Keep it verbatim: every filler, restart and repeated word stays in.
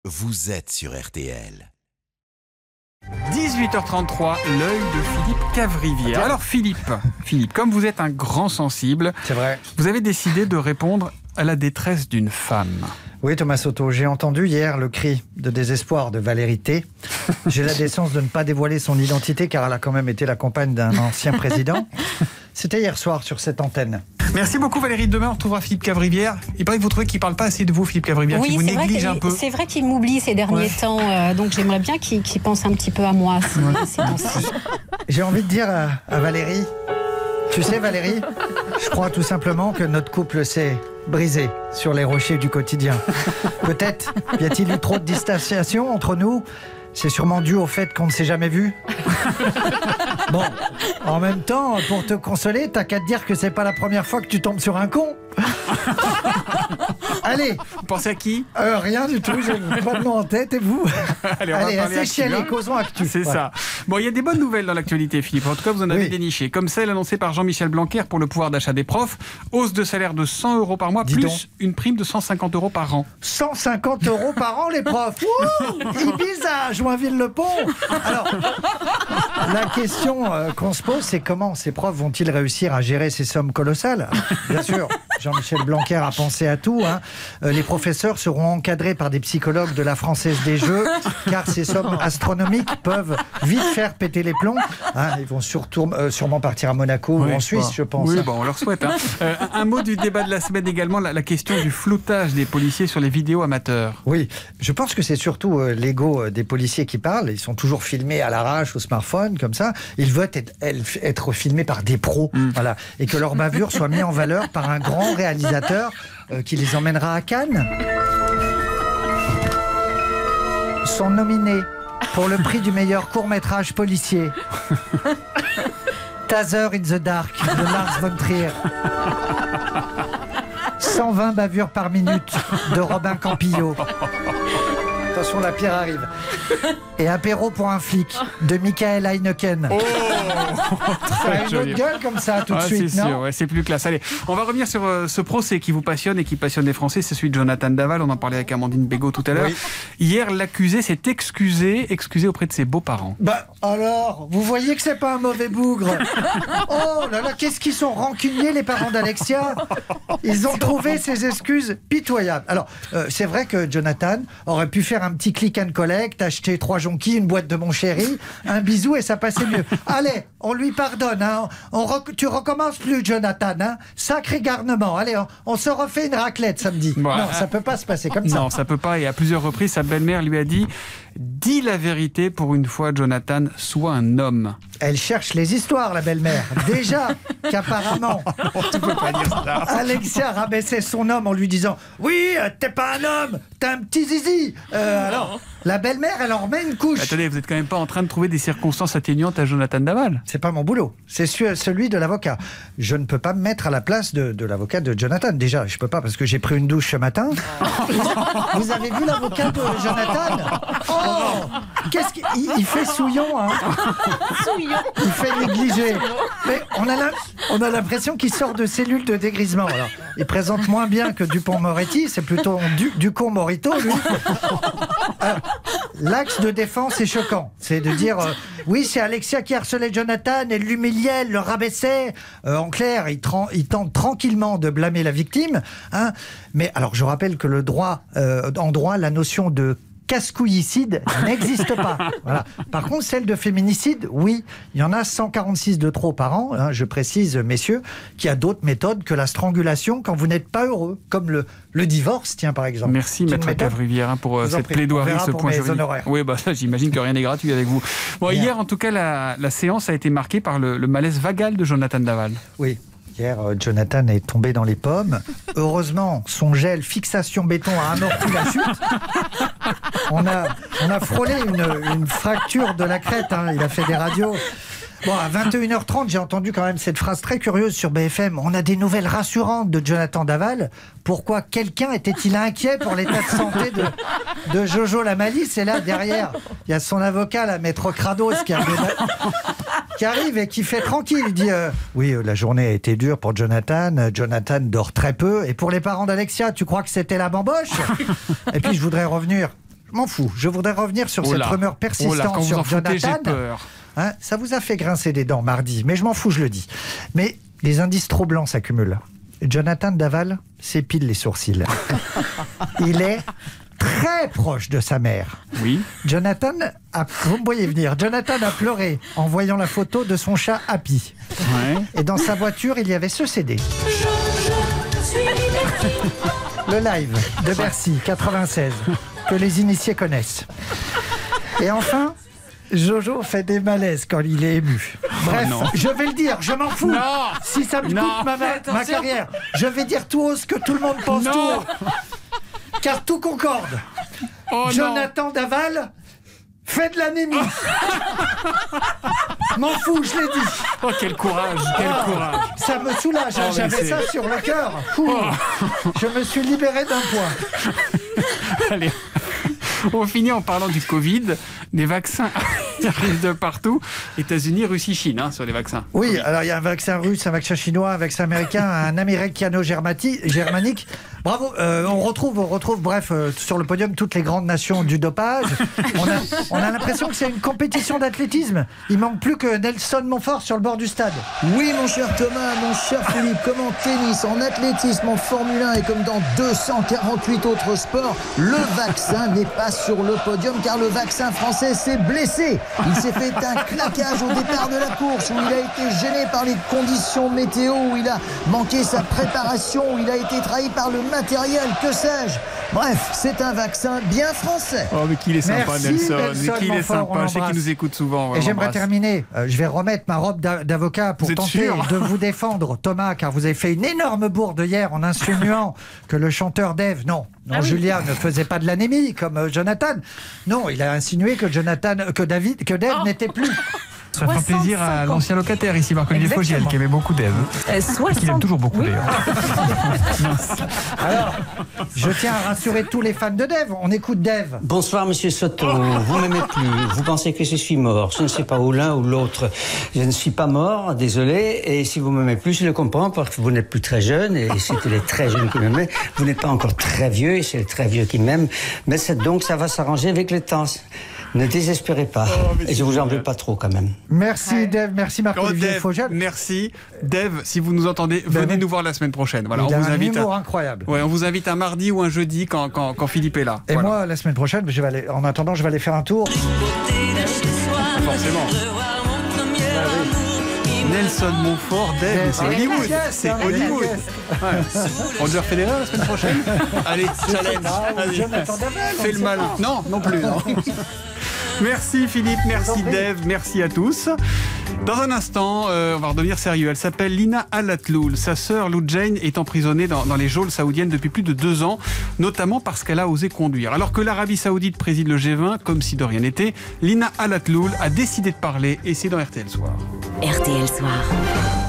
vous êtes sur R T L. dix-huit heures trente-trois, l'œil de Philippe Cavrivière. Alors Philippe, Philippe, comme vous êtes un grand sensible, c'est vrai, vous avez décidé de répondre à la détresse d'une femme. Oui, Thomas Soto, j'ai entendu hier le cri de désespoir de Valérie T. J'ai la décence de ne pas dévoiler son identité car elle a quand même été la compagne d'un ancien président. C'était hier soir sur cette antenne. Merci beaucoup Valérie. Demain on retrouvera Philippe Cavrivière. Il paraît que vous trouvez qu'il ne parle pas assez de vous, Philippe Cavrivière, oui, qu'il vous néglige un peu. C'est vrai qu'il m'oublie ces derniers ouais. temps, euh, donc j'aimerais bien qu'il, qu'il pense un petit peu à moi. Ces, ouais. ces temps-ci. J'ai envie de dire à, à Valérie, tu sais Valérie, je crois tout simplement que notre couple s'est brisé sur les rochers du quotidien. Peut-être y a-t-il eu trop de distanciation entre nous. C'est sûrement dû au fait qu'on ne s'est jamais vu. Bon, en même temps, pour te consoler, t'as qu'à te dire que c'est pas la première fois que tu tombes sur un con. Allez. Vous pensez à qui euh, Rien du tout, j'ai pas de nom en tête, et vous? Allez, on Allez, va parler assez chialé, hein. causons actu. C'est voilà. ça. Bon, il y a des bonnes nouvelles dans l'actualité, Philippe. En tout cas, vous en avez oui. déniché. Comme celle annoncée par Jean-Michel Blanquer pour le pouvoir d'achat des profs. Hausse de salaire de cent euros par mois, Dis plus donc. une prime de cent cinquante euros par an. cent cinquante euros par an, les profs. Ibiza, Joinville-le-Pont. Alors, la question euh, qu'on se pose, c'est comment ces profs vont-ils réussir à gérer ces sommes colossales? Bien sûr, Jean-Michel Blanquer a pensé à tout. Hein. Euh, les professeurs seront encadrés par des psychologues de la Française des Jeux, car ces sommes astronomiques peuvent vite faire péter les plombs. Hein, ils vont surtout, euh, sûrement partir à Monaco oui, ou en Suisse, bon. je pense. Oui, hein. bon, on leur souhaite. Hein. Euh, un mot du débat de la semaine également, la, la question du floutage des policiers sur les vidéos amateurs. Oui, je pense que c'est surtout euh, l'ego des policiers qui parlent. Ils sont toujours filmés à l'arrache au smartphone, comme ça. Ils veulent être, être filmés par des pros. Mm. Voilà. Et que leur bavure soit mise en valeur par un grand réalisateur euh, qui les emmènera à Cannes. Sont nominés pour le prix du meilleur court-métrage policier. Taser in the Dark de Lars von Trier. cent vingt bavures par minute de Robin Campillo. Attention, la pierre arrive. Et Apéro pour un flic de Michael Heineken. Oh, ça a une autre gueule comme ça tout de ah, suite, c'est non sûr, ouais, c'est plus classe. Allez, on va revenir sur euh, ce procès qui vous passionne et qui passionne les Français. C'est celui de Jonathan Daval. On en parlait avec Amandine Bégaud tout à l'heure. Oui. Hier, l'accusé s'est excusé, excusé auprès de ses beaux-parents. Bah alors, vous voyez que c'est pas un mauvais bougre. Oh là là, qu'est-ce qu'ils sont rancuniers les parents d'Alexia. Ils ont trouvé ces excuses pitoyables. Alors, euh, c'est vrai que Jonathan aurait pu faire un petit click and collect, acheter trois jonquilles, une boîte de mon chéri, un bisou et ça passait mieux. Allez, on lui pardonne. Hein. On rec- tu recommences plus, Jonathan. Hein. Sacré garnement. Allez, on, on se refait une raclette samedi. Bon, non, euh, ça peut pas se passer comme non, ça. Non, ça peut pas. Et à plusieurs reprises, sa belle-mère lui a dit « Dis la vérité pour une fois, Jonathan, sois un homme. » Elle cherche les histoires, la belle-mère. Déjà qu'apparemment, tu peux pas dire ça. Alexia rabaissait son homme en lui disant « Oui, t'es pas un homme, t'as un petit zizi. Euh, » Alors, la belle-mère, elle en remet une couche. Attendez, vous êtes quand même pas en train de trouver des circonstances atténuantes à Jonathan Daval? C'est pas mon boulot, c'est celui de l'avocat. Je ne peux pas me mettre à la place de, de l'avocat de Jonathan. Déjà, je peux pas parce que j'ai pris une douche ce matin. Vous avez vu l'avocat de Jonathan? Oh, qu'est-ce qu'il il, il fait souillon, hein? Souillon. Il fait négliger. Mais on a, la, on a l'impression qu'il sort de cellules de dégrisement. Alors, il présente moins bien que Dupond-Moretti, c'est plutôt du, Ducon-Morito, lui. Euh, L'axe de défense est choquant. C'est de dire, euh, oui, c'est Alexia qui harcelait Jonathan, elle l'humiliait, elle le rabaissait. Euh, en clair, il, tra- il tente tranquillement de blâmer la victime. Hein. Mais alors, je rappelle que le droit, euh, en droit, la notion de casse-couillicide n'existe pas. Voilà. Par contre, celle de féminicide, oui, il y en a cent quarante-six de trop par an, hein, je précise, messieurs, qu'il y a d'autres méthodes que la strangulation quand vous n'êtes pas heureux, comme le, le divorce, tiens, par exemple. Merci, Maître Cavrivière, hein, pour cette plaidoirie, ce pour point juridique. Honoraires. Oui, bah, ça, j'imagine que rien n'est gratuit avec vous. Bon, hier, en tout cas, la, la séance a été marquée par le, le malaise vagal de Jonathan Daval. Oui. Hier, Jonathan est tombé dans les pommes. Heureusement, son gel fixation béton a amorti la chute. On a, on a frôlé une, une fracture de la crête. Hein. Il a fait des radios. Bon, à vingt et une heures trente, j'ai entendu quand même cette phrase très curieuse sur B F M. On a des nouvelles rassurantes de Jonathan Daval. Pourquoi quelqu'un était-il inquiet pour l'état de santé de, de Jojo la Malice? Et là, derrière, il y a son avocat, la maître Krados, qui, qui arrive et qui fait tranquille. Il dit euh, oui, la journée a été dure pour Jonathan. Jonathan dort très peu. Et pour les parents d'Alexia, tu crois que c'était la bamboche? Et puis, je voudrais revenir... je m'en fous. Je voudrais revenir sur oh cette là. rumeur persistante oh là, quand sur vous en foutez, Jonathan. j'ai peur. Hein, ça vous a fait grincer des dents mardi, mais je m'en fous, je le dis. Mais les indices trop blancs s'accumulent. Jonathan Daval s'épile les sourcils. Il est très proche de sa mère. Oui. Jonathan a, vous me voyez venir, Jonathan a pleuré en voyant la photo de son chat Happy. Ouais. Et dans sa voiture, il y avait ce C D. Le live de Bercy quatre-vingt-seize, que les initiés connaissent. Et enfin, Jojo fait des malaises quand il est ému. Bref, oh je vais le dire, je m'en fous. Non. Si ça me Non. coûte ma, ma carrière, je vais dire tout haut ce que tout le monde pense Non. tout haut. Car tout concorde. Oh Jonathan Daval fait de l'anémie. M'en fous, je l'ai dit. Oh, quel courage, quel Ah, courage. ça me soulage, Oh, mais j'avais c'est- ça sur le cœur. Ouh. Je me suis libéré d'un poids. Allez. On finit en parlant du Covid, des vaccins arrivent de partout. États-Unis, Russie, Chine, hein, sur les vaccins. Oui, alors il y a un vaccin russe, un vaccin chinois, un vaccin américain, un américano-germanique. Bravo, euh, on retrouve, on retrouve, bref, euh, sur le podium toutes les grandes nations du dopage. On a, on a l'impression que c'est une compétition d'athlétisme. Il manque plus que Nelson Montfort sur le bord du stade. Oui, mon cher Thomas, mon cher Philippe, comme en tennis, en athlétisme, en Formule un et comme dans deux cent quarante-huit autres sports, le vaccin n'est pas sur le podium car le vaccin français s'est blessé. Il s'est fait un claquage au départ de la course où il a été gêné par les conditions météo, où il a manqué sa préparation, où il a été trahi par le matériel, que sais-je. Bref, c'est un vaccin bien français. Oh, mais qu'il est sympa, Merci, Nelson. Nelson Mais qu'il est Montfort, on sympa. Je sais qu'il l'embrasse. nous écoute souvent. Et on j'aimerais l'embrasse. terminer. Euh, je vais remettre ma robe d'a- d'avocat pour Vous êtes tenter sûr de vous défendre, Thomas, car vous avez fait une énorme bourde hier en insinuant que le chanteur Dave, non, non, Ah oui. Julien ne faisait pas de l'anémie comme euh, Jonathan. Non, il a insinué que Jonathan, que David, que Dave Oh. n'était plus. Ça fera plaisir à l'ancien locataire ici, Marc-Olivier Exactement. Fogiel, qui aimait beaucoup d'Ève. Euh, Qu'il aime soixante toujours beaucoup, Oui. d'ailleurs. Alors, je tiens à rassurer tous les fans de Dave. On écoute Dave. Bonsoir, monsieur Soto. Vous m'aimez plus. Vous pensez que je suis mort. Je ne sais pas où l'un ou l'autre. Je ne suis pas mort, désolé. Et si vous m'aimez plus, je le comprends parce que vous n'êtes plus très jeune. Et c'était les très jeunes qui m'aimaient. Vous n'êtes pas encore très vieux et c'est les très vieux qui m'aiment. Mais c'est donc, ça va s'arranger avec le temps. Ne désespérez pas. mais Et je vous en c'est veux pas trop quand même. Merci Dave, merci Oh, Marc-Olivier Dave, Fogiel. merci. Dave, si vous nous entendez, venez Ben, nous voir la semaine prochaine. Voilà, Il on a vous un invite. humour À... incroyable. Ouais, on vous invite un mardi ou un jeudi quand, quand, quand Philippe est là. Et Voilà. moi, la semaine prochaine, je vais aller, en attendant, je vais aller faire un tour. Forcément. Nelson Montfort, Dave, Dave, c'est avec Hollywood. la caisse, C'est hein, avec la Hollywood. caisse. Ouais. Roger Federer la semaine prochaine. Allez, challenge. pas, ou Vas-y. Jonathan Daval, on Fais ne le sait malin. pas. Non, non plus. non. Merci Philippe, merci Dave, merci à tous. Dans un instant, euh, on va redevenir sérieux. Elle s'appelle Lina Al-Atloul. Sa sœur Lou Jane est emprisonnée dans, dans les geôles saoudiennes depuis plus de deux ans, notamment parce qu'elle a osé conduire. Alors que l'Arabie Saoudite préside le G vingt, comme si de rien n'était, Lina Al-Atloul a décidé de parler et c'est dans R T L Soir. R T L Soir.